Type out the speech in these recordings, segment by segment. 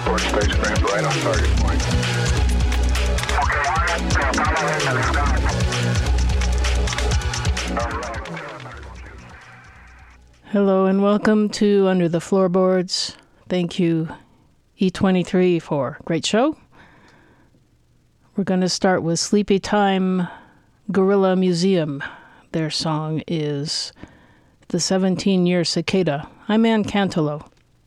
report spacecraft right on target point. Hello and welcome to Under the Floorboards. Thank you, E23, for a great show. We're going to start with Sleepy Time Gorilla Museum. Their song is The 17-Year Cicada. I'm Ann Cantelo.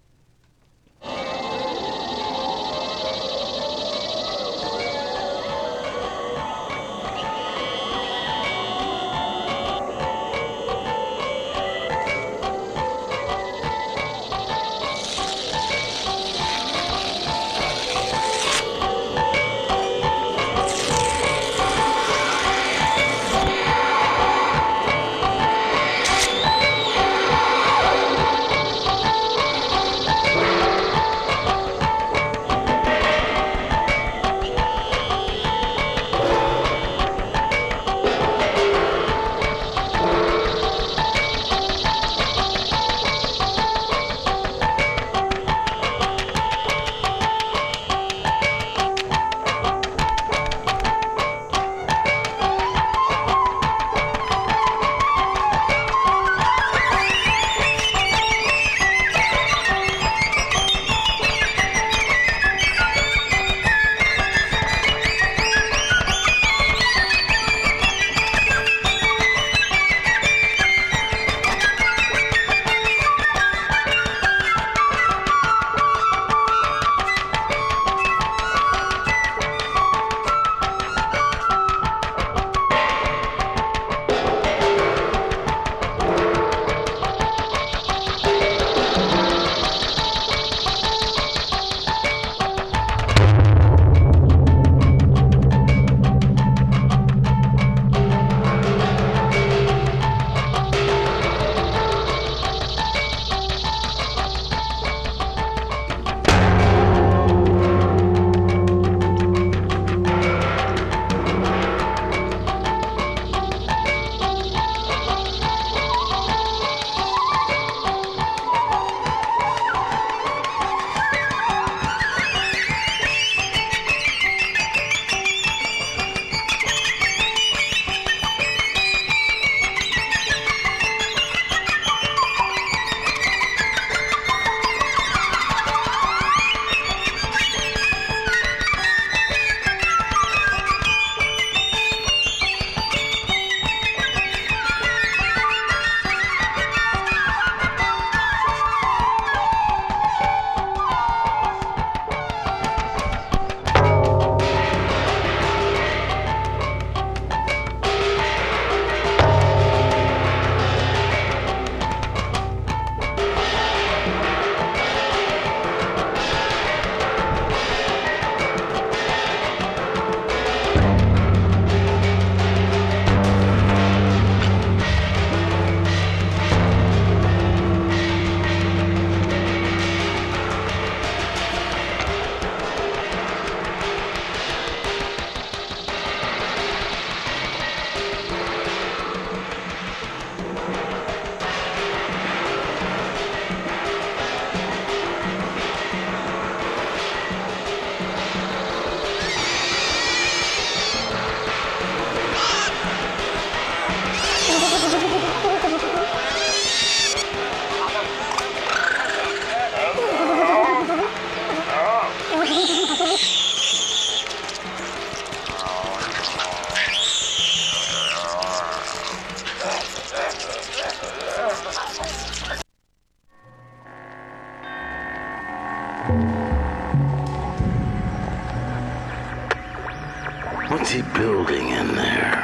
What's he building in there?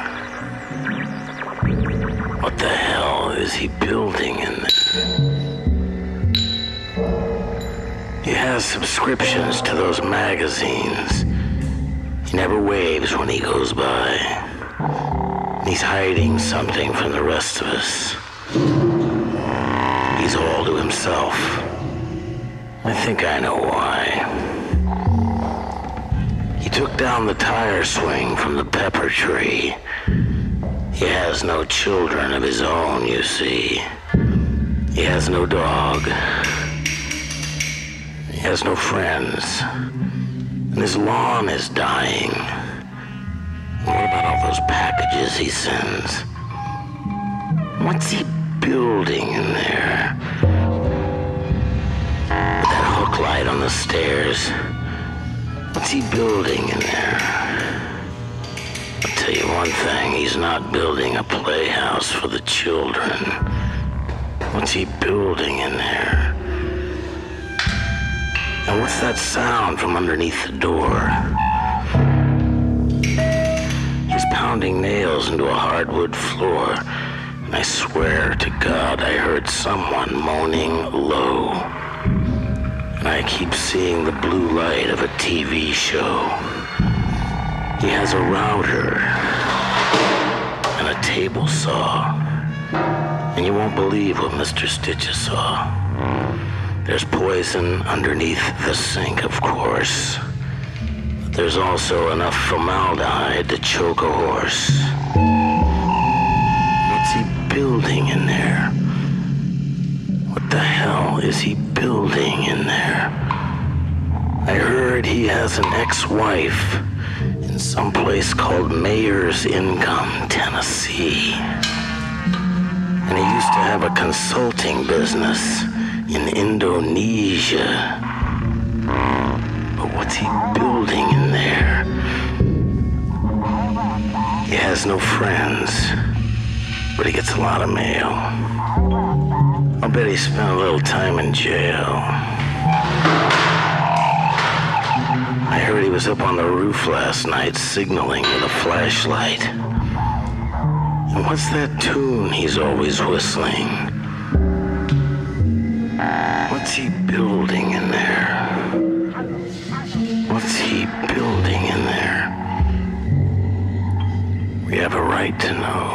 What the hell is he building in there? He has subscriptions to those magazines. He never waves when he goes by. He's hiding something from the rest of us. He's all to himself. I think I know why. He took down the tire swing from the pepper tree. He has no children of his own, you see. He has no dog. He has no friends. And his lawn is dying. What about all those packages he sends? What's he building in there? With that hook light on the stairs. What's he building in there? I'll tell you one thing, he's not building a playhouse for the children. What's he building in there? And what's that sound from underneath the door? He's pounding nails into a hardwood floor, and I swear to God I heard someone moaning low. And I keep seeing the blue light of a TV show. He has a router and a table saw. And you won't believe what Mr. Stitches saw. There's poison underneath the sink, of course. But there's also enough formaldehyde to choke a horse. What's he building in there? What the hell is he building in there? I heard he has an ex-wife in some place called Mayor's Income, Tennessee. And he used to have a consulting business in Indonesia. But what's he building in there? He has no friends, but he gets a lot of mail. I'll bet he spent a little time in jail. I heard he was up on the roof last night signaling with a flashlight. And what's that tune he's always whistling? What's he building in there? What's he building in there? We have a right to know.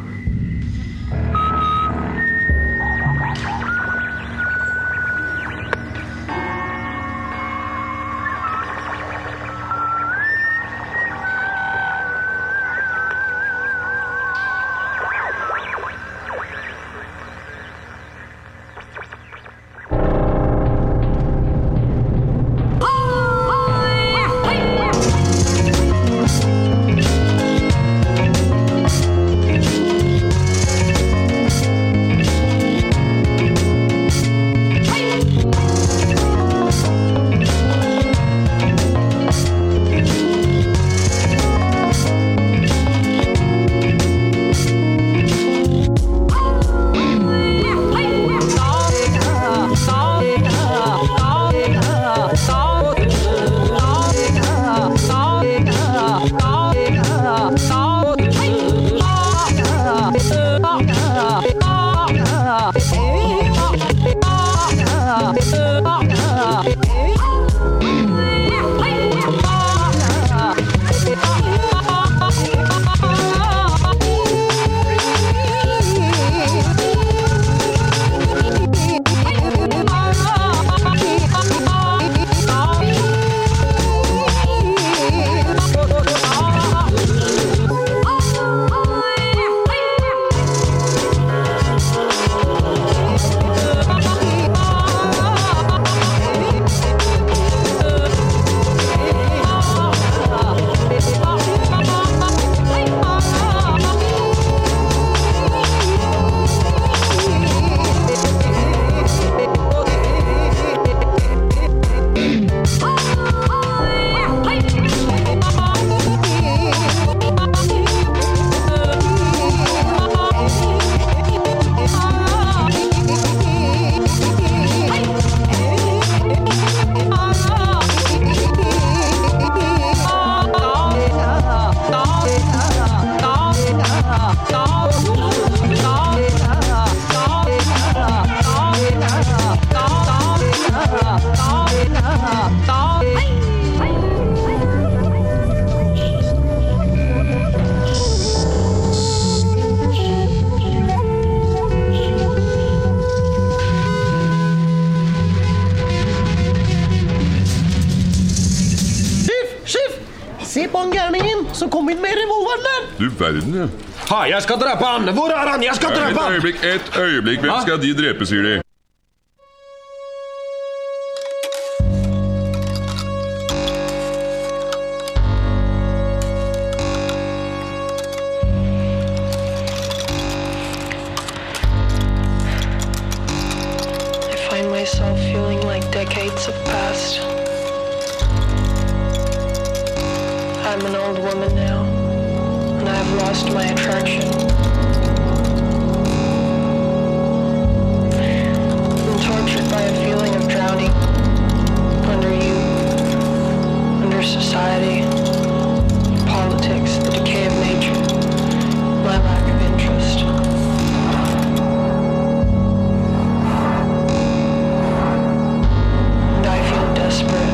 Se på en gærningen som kom inn med revolveren der. Du verden, ja. Ha, jeg skal drepe han. Hvor er han? Jeg skal drepe han. Et øyeblikk. Hvem skal de drepe, sier de? months have passed. I'm an old woman now, and I have lost my attraction. I'm tortured by a feeling of drowning under you, under society, politics, the decay of nature, my lack of interest. And I feel desperate.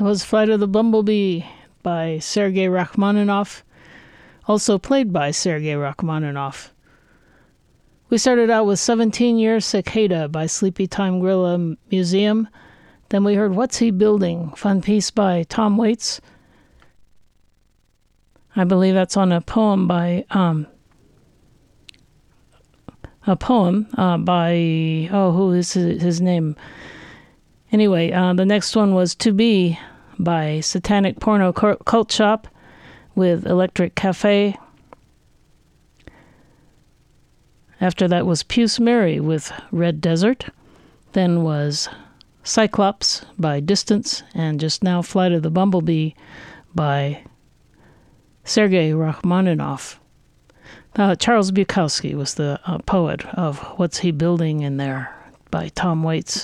was Flight of the Bumblebee by Sergei Rachmaninoff, also played by Sergei Rachmaninoff. We started out with 17-Year Cicada by Sleepy Time Gorilla Museum. Then we heard What's He Building? Fun piece by Tom Waits. I believe that's on a poem by who is his name? Anyway, the next one was To Be by Satanic Porno Cult Shop with Electric Cafe. After that was Puce Mary with Red Desert. Then was Cyclops by Distance, and just now Flight of the Bumblebee by Sergei Rachmaninoff. Charles Bukowski was the poet of What's He Building in There by Tom Waits.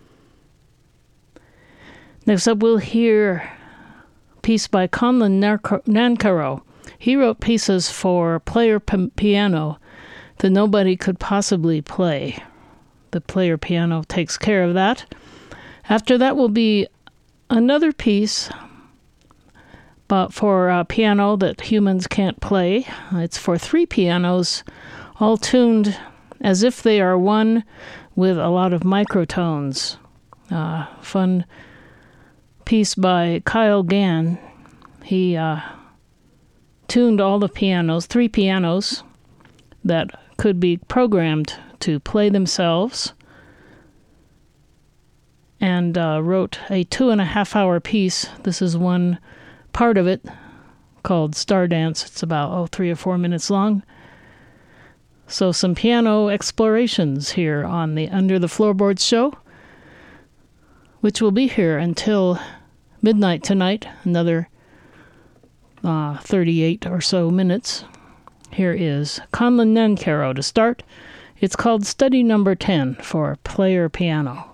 Next up, we'll hear a piece by Conlon Nancarrow. He wrote pieces for player piano that nobody could possibly play. The player piano takes care of that. After that will be another piece but for piano that humans can't play. It's for 3 pianos, all tuned as if they are one with a lot of microtones. Fun piece by Kyle Gann. He tuned all the pianos, 3 pianos, that could be programmed to play themselves, and wrote a 2.5-hour piece. This is one part of it called Star Dance. It's about 3 or 4 minutes long. So some piano explorations here on the Under the Floorboards show, which will be here until midnight tonight, another 38 or so minutes. Here is Conlon Nancarrow to start. It's called Study Number 10 for player piano.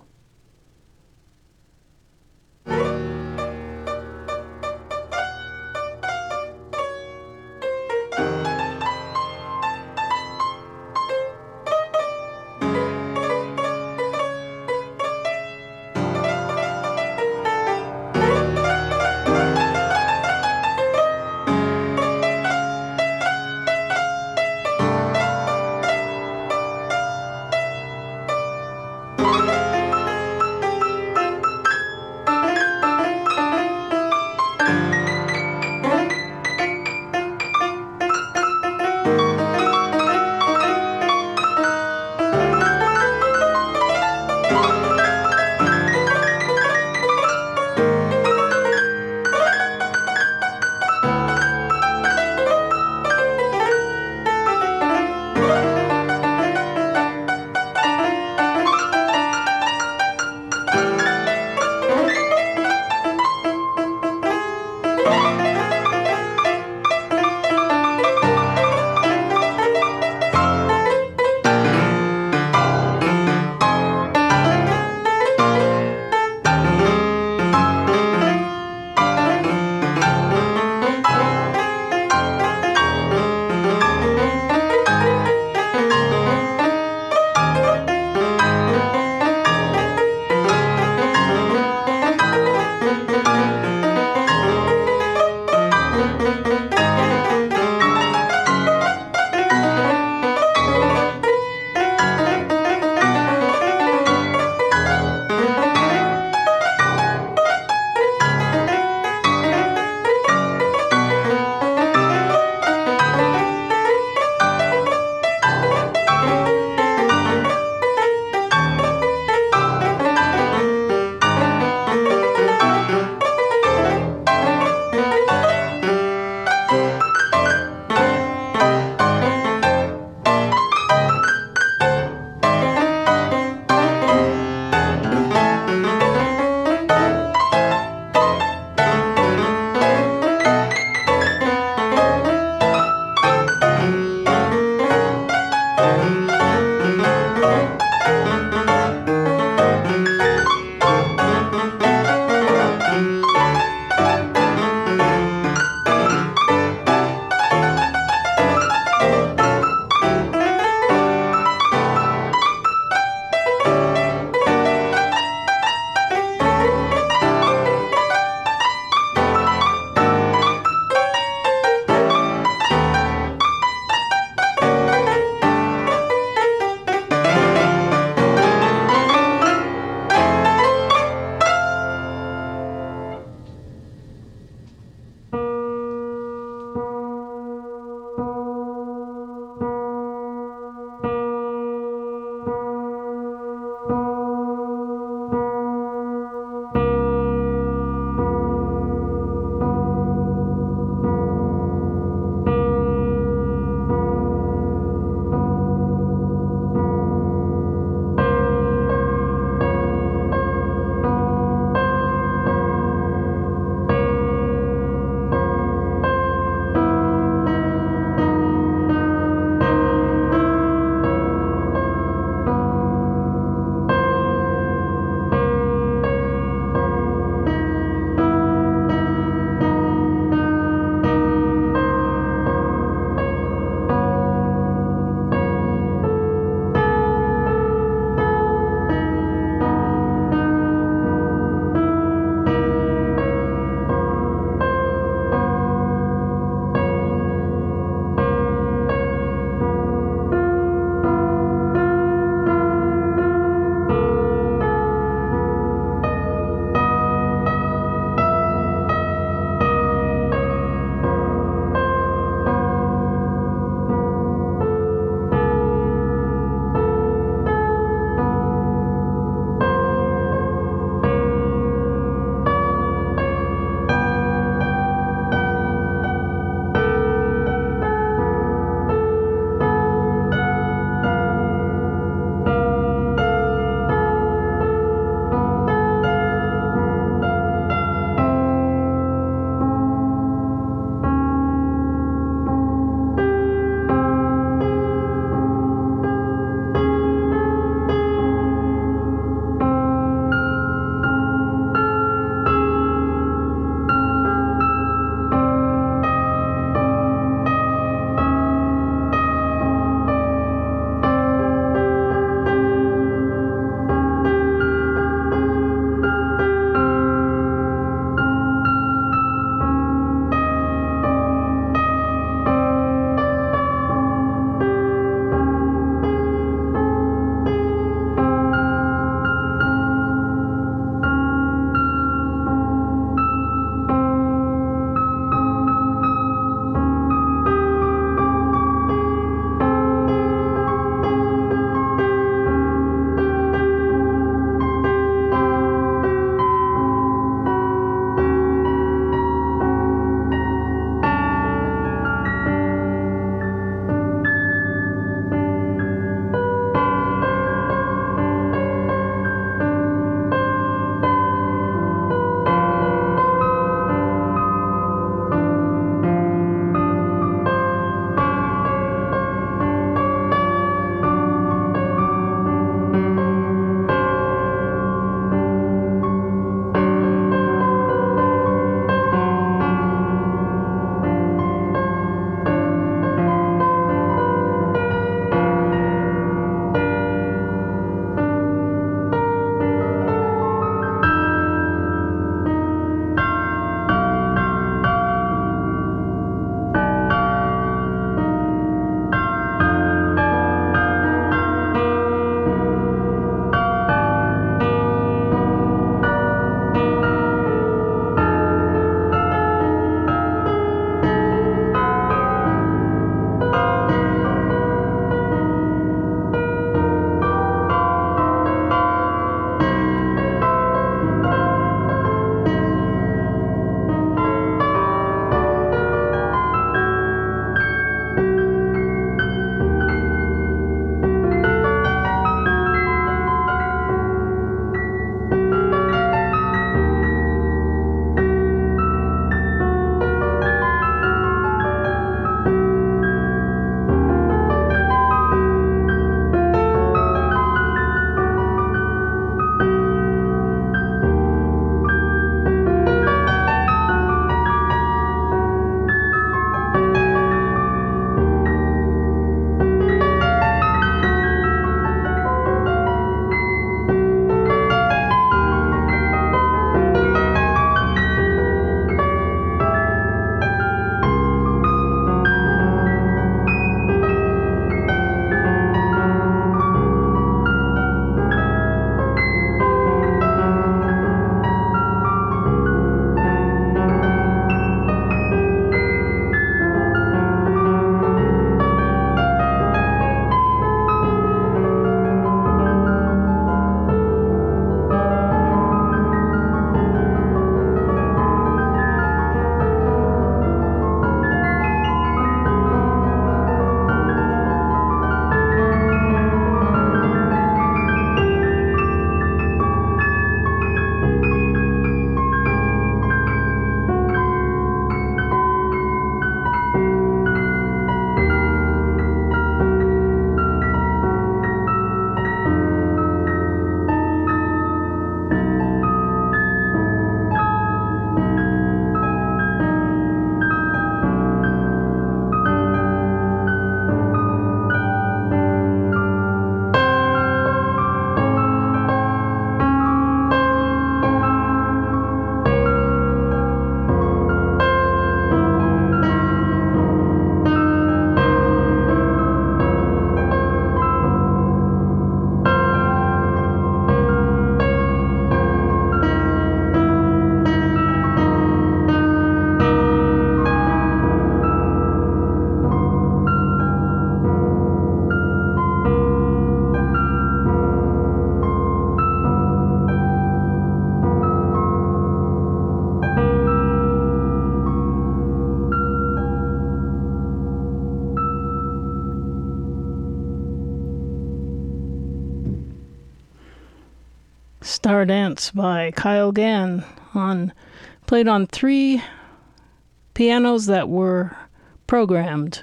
Star Dance by Kyle Gann, played on 3 pianos that were programmed,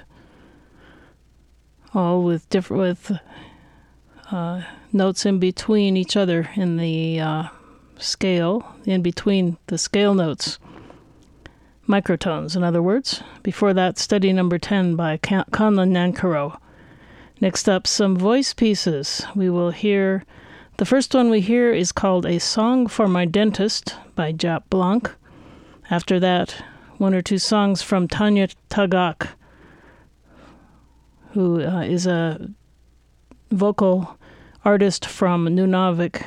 all with notes in between each other in the scale, in between the scale notes. Microtones, in other words. Before that, Study Number 10 by Conlon Nankoro. Next up, some voice pieces. We will hear, the first one we hear is called A Song for My Dentist by Jaap Blanc. After that, 1 or 2 songs from Tanya Tagaq, who is a vocal artist from Nunavut,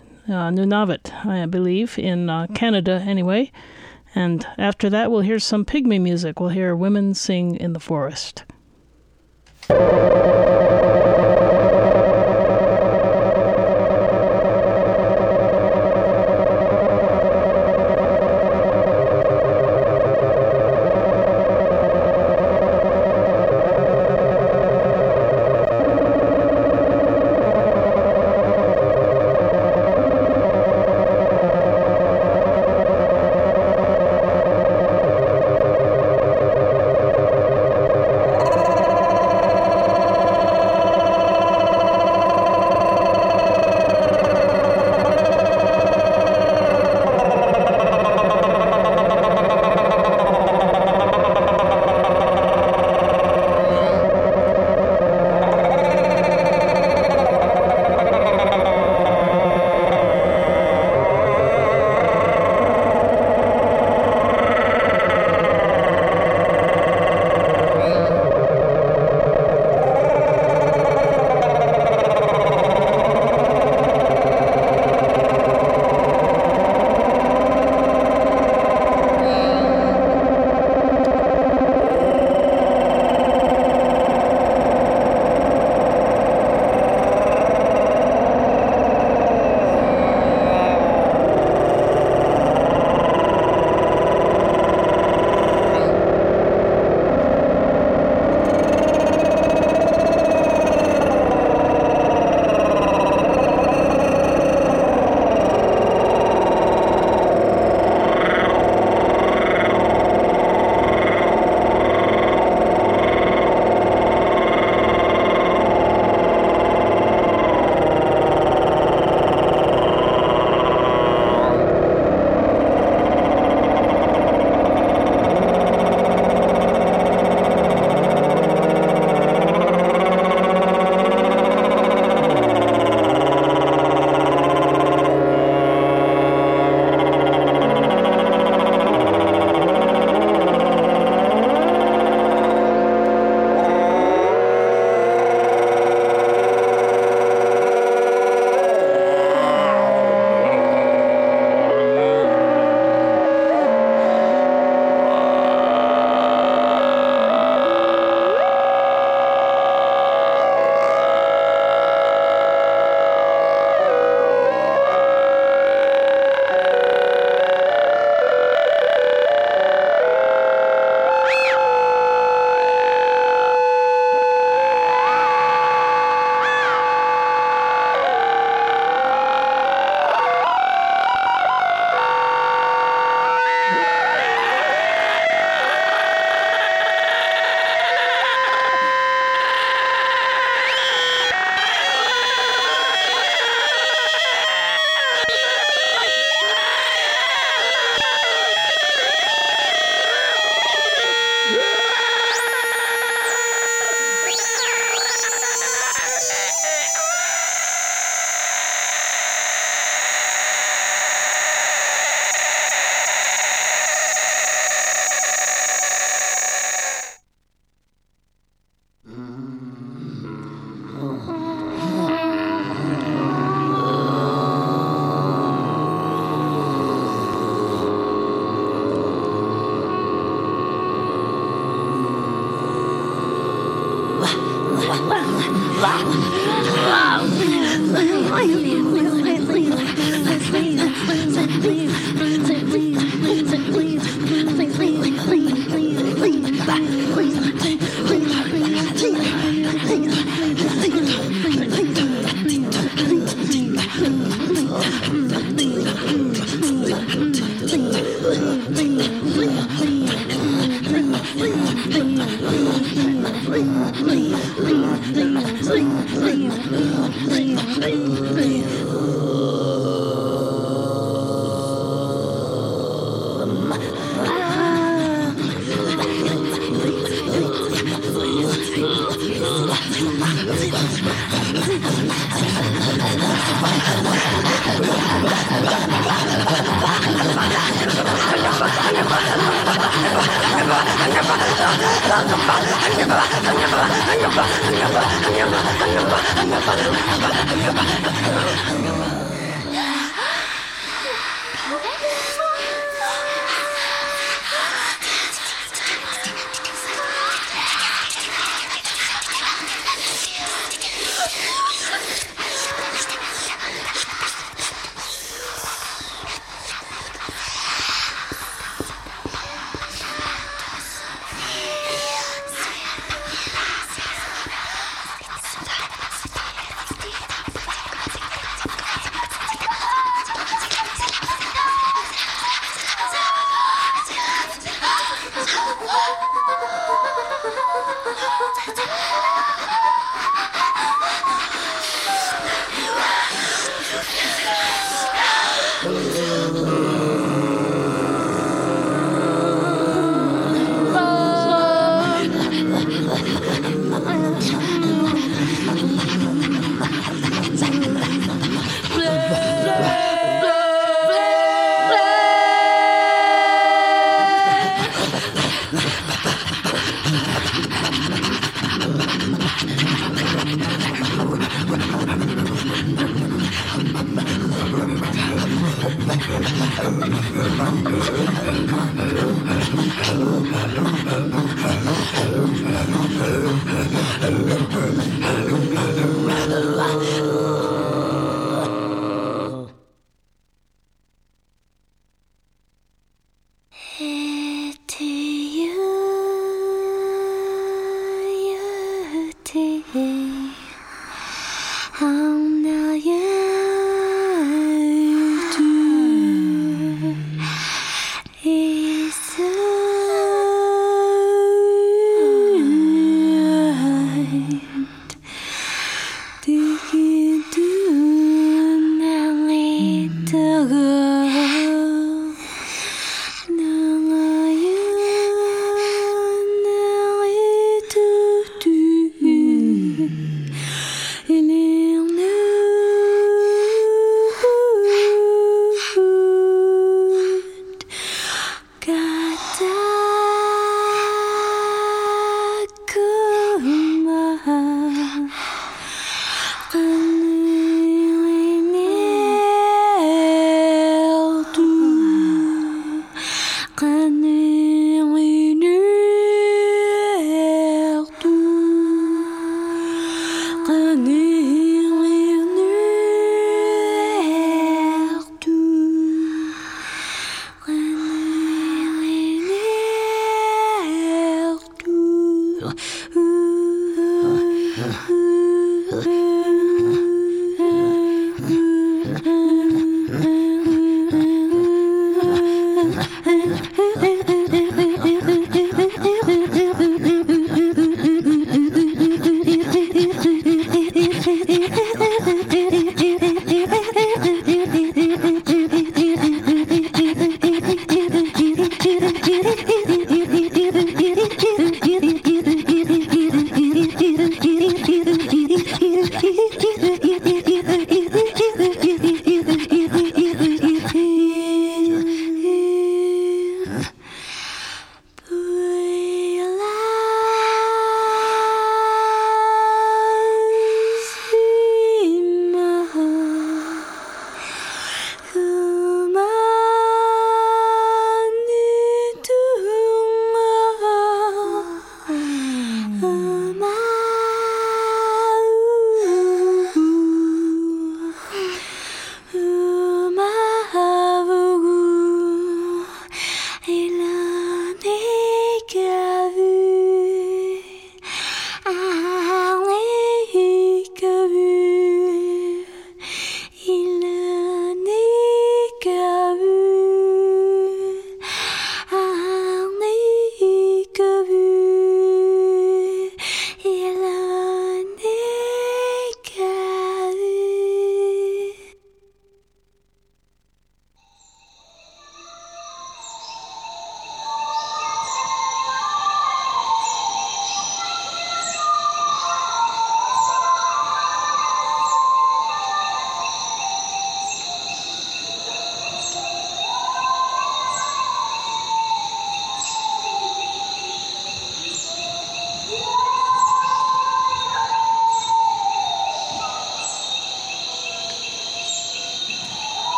I believe, in Canada anyway. And after that, we'll hear some pygmy music. We'll hear Women Sing in the Forest.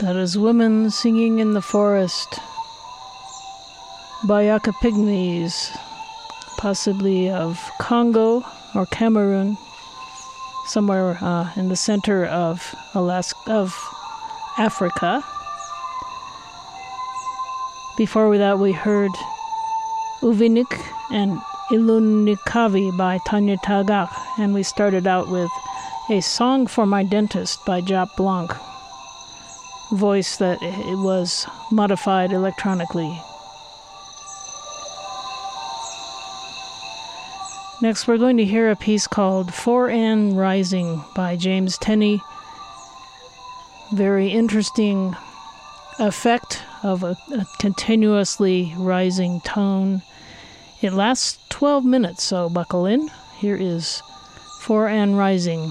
That is Women Singing in the Forest by Yaka Pygmies, possibly of Congo or Cameroon, somewhere in the center of Africa. Before that, we heard Uvinik and Ilunikavi by Tanya Tagak, and we started out with A Song for My Dentist by Jap Blanc, voice that it was modified electronically. Next, we're going to hear a piece called 4N Rising by James Tenney. Very interesting effect of a continuously rising tone. It lasts 12 minutes, so buckle in. Here is 4N Rising.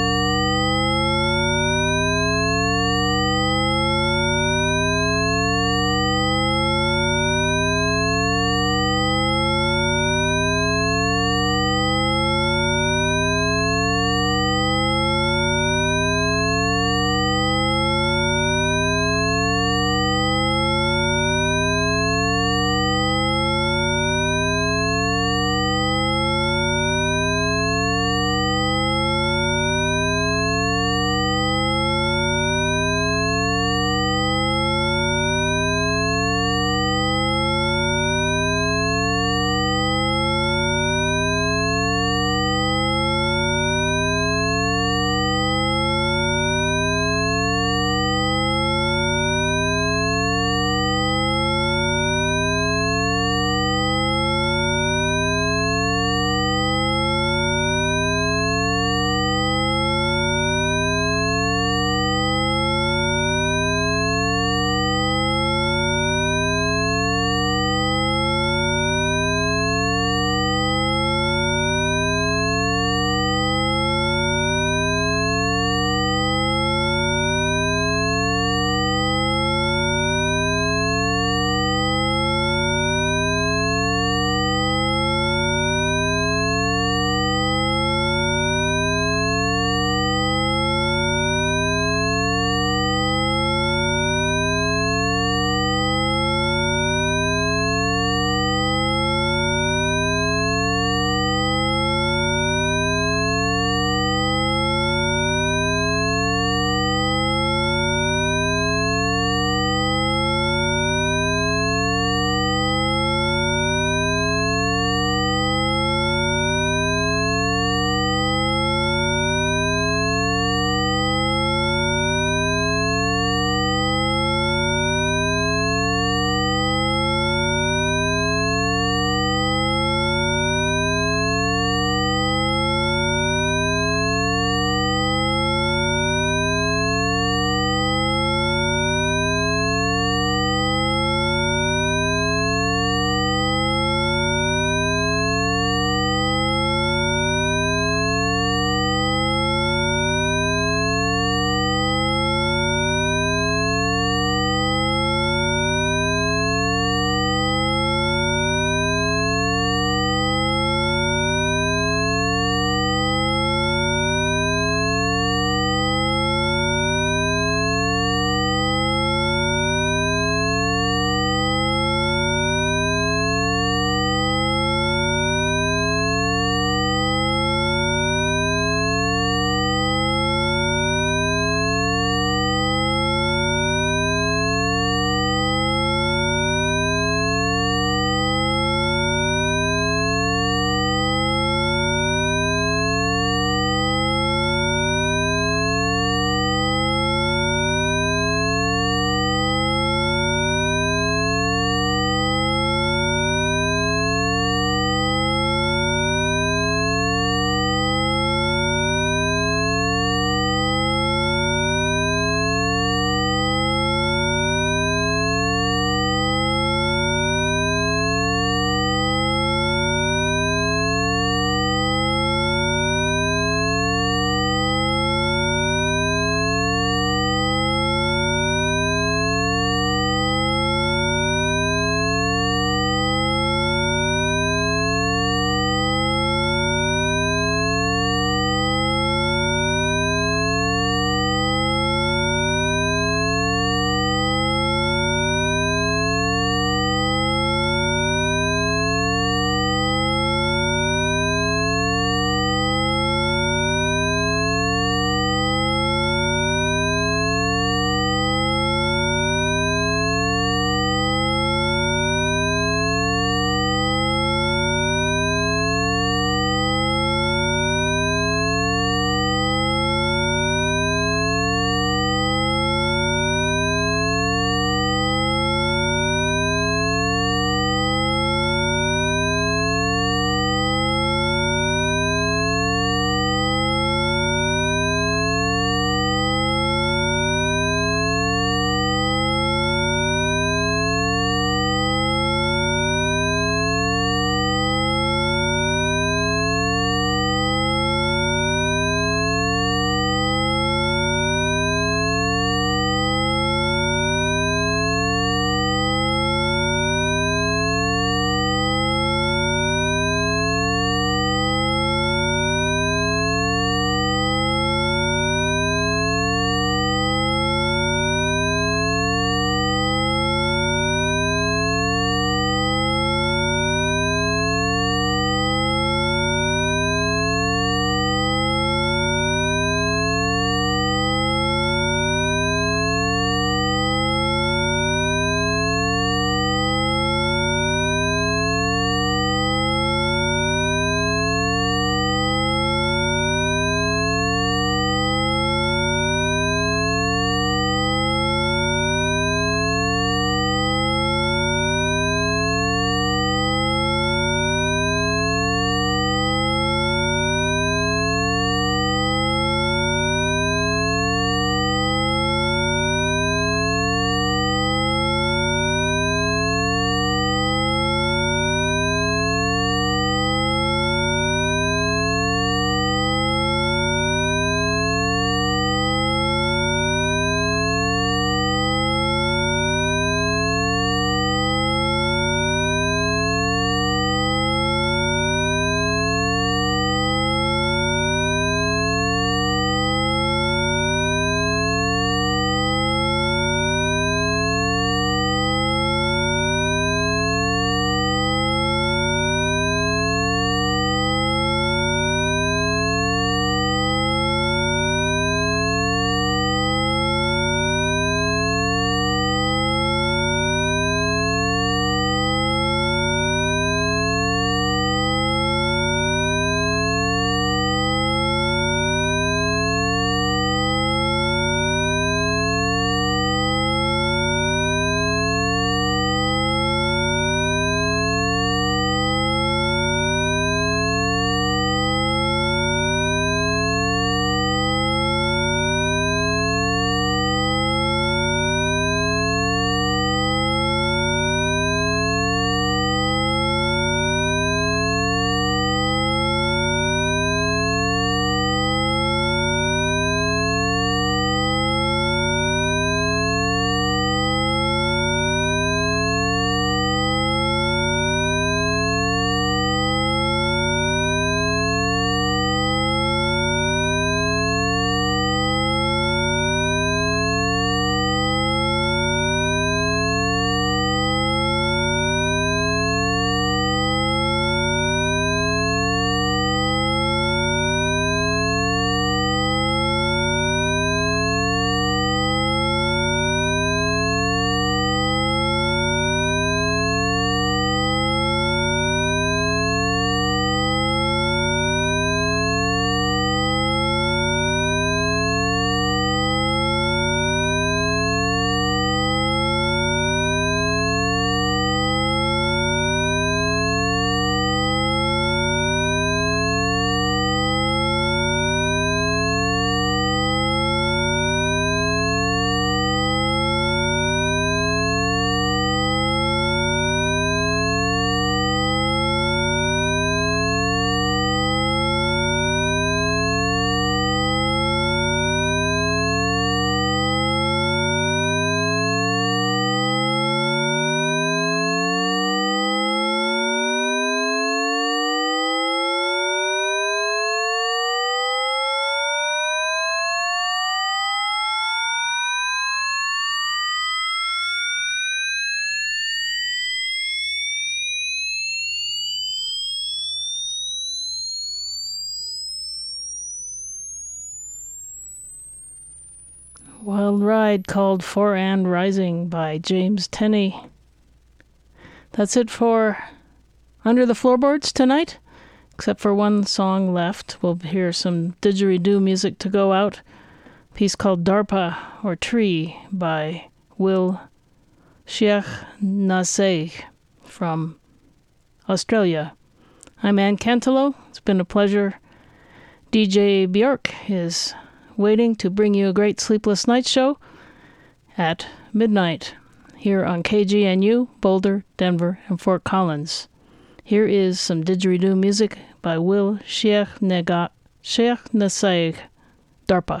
A ride called For and Rising by James Tenney. That's it for Under the Floorboards tonight, except for one song left. We'll hear some didgeridoo music to go out. A piece called Darpa, or Tree, by Will Sheikh Naseh from Australia. I'm Ann Cantelo. It's been a pleasure. DJ Bjork is waiting to bring you a great Sleepless Night show at midnight here on KGNU, Boulder, Denver, and Fort Collins. Here is some didgeridoo music by Will Sheikh Naseh, Darpa.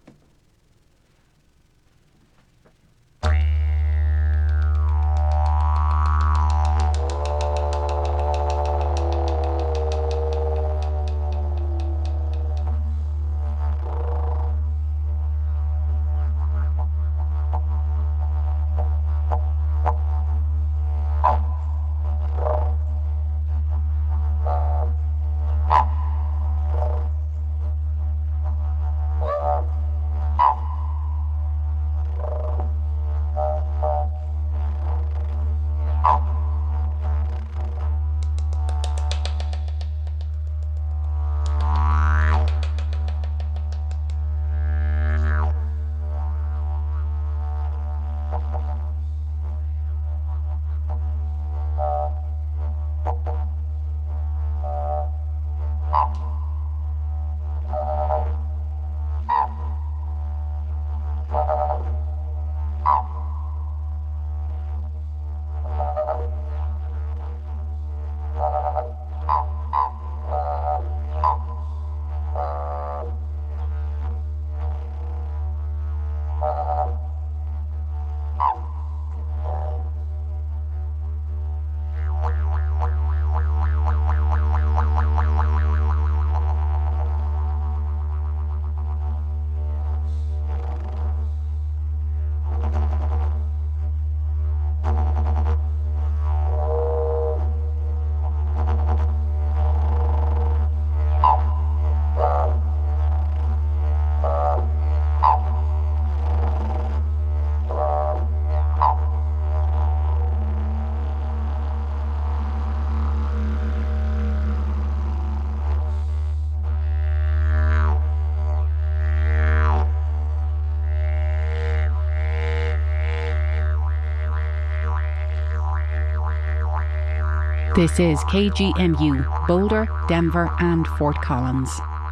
This is KGNU, Boulder, Denver, and Fort Collins.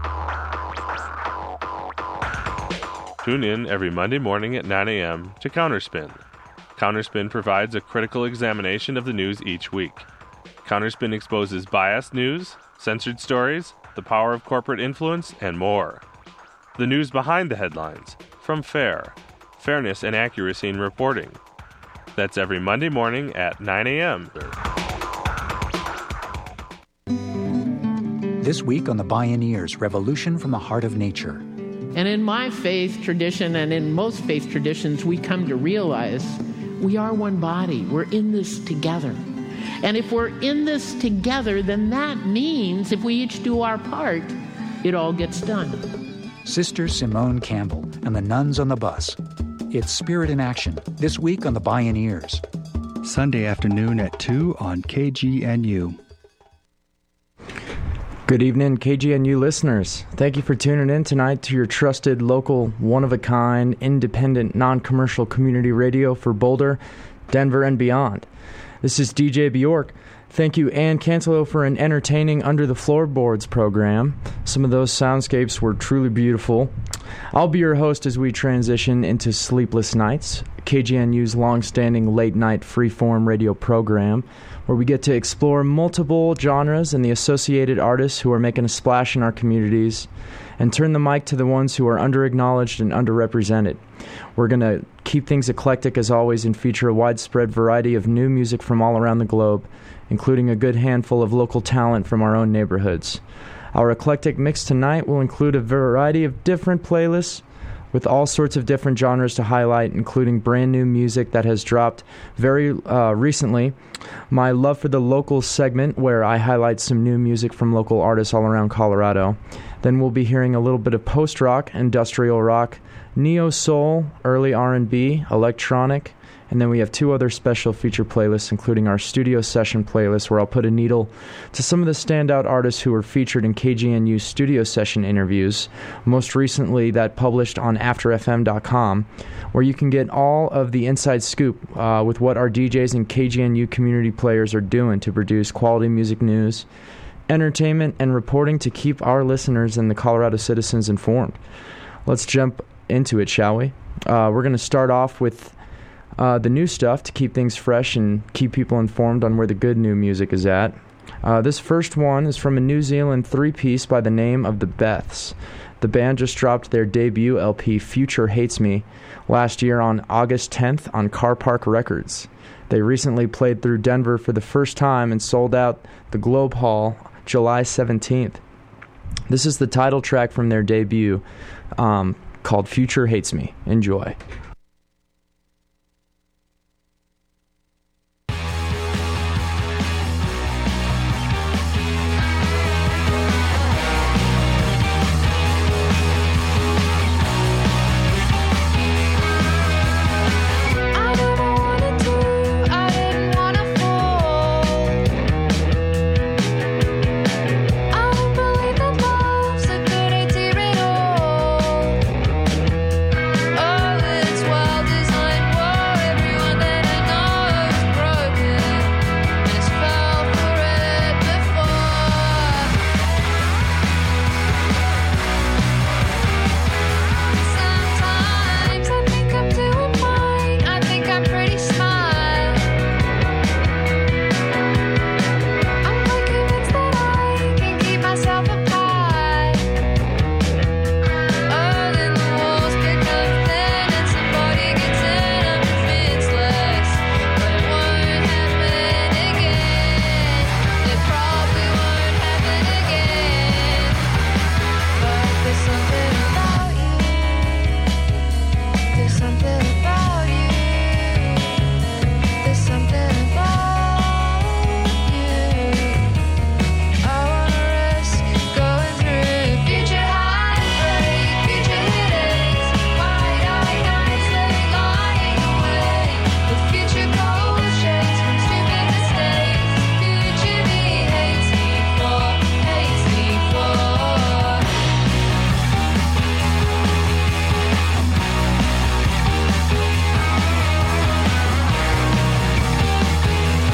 Tune in every Monday morning at 9 a.m. to Counterspin. Counterspin provides a critical examination of the news each week. Counterspin exposes biased news, censored stories, the power of corporate influence, and more. The news behind the headlines, from fairness and accuracy in reporting. That's every Monday morning at 9 a.m. This week on the Bioneers, Revolution from the Heart of Nature. And in my faith tradition and in most faith traditions, we come to realize we are one body. We're in this together. And if we're in this together, then that means if we each do our part, it all gets done. Sister Simone Campbell and the Nuns on the Bus. It's Spirit in Action, this week on the Bioneers. Sunday afternoon at 2 on KGNU. Good evening, KGNU listeners. Thank you for tuning in tonight to your trusted, local, one-of-a-kind, independent, non-commercial community radio for Boulder, Denver, and beyond. This is DJ Bjork. Thank you, Ann Cantelo, for an entertaining Under the Floorboards program. Some of those soundscapes were truly beautiful. I'll be your host as we transition into Sleepless Nights, KGNU's long-standing late-night freeform radio program, where we get to explore multiple genres and the associated artists who are making a splash in our communities, and turn the mic to the ones who are underacknowledged and underrepresented. We're going to keep things eclectic as always and feature a widespread variety of new music from all around the globe, including a good handful of local talent from our own neighborhoods. Our eclectic mix tonight will include a variety of different playlists with all sorts of different genres to highlight, including brand new music that has dropped very recently, my Love for the Locals segment, where I highlight some new music from local artists all around Colorado. Then we'll be hearing a little bit of post-rock, industrial rock, neo soul, early R&B, electronic, and then we have 2 other special feature playlists, including our studio session playlist, where I'll put a needle to some of the standout artists who were featured in KGNU studio session interviews, most recently that published on AfterFM.com, where you can get all of the inside scoop with what our DJs and KGNU community players are doing to produce quality music news, entertainment, and reporting to keep our listeners and the Colorado citizens informed. Let's jump into it, shall we? We're going to start off with the new stuff to keep things fresh and keep people informed on where the good new music is at. This first one is from a New Zealand 3-piece by the name of the Beths. The band just dropped their debut LP, Future Hates Me, last year on August 10th on Car Park Records. They recently played through Denver for the first time and sold out the Globe Hall July 17th. This is the title track from their debut, called Future Hates Me. Enjoy.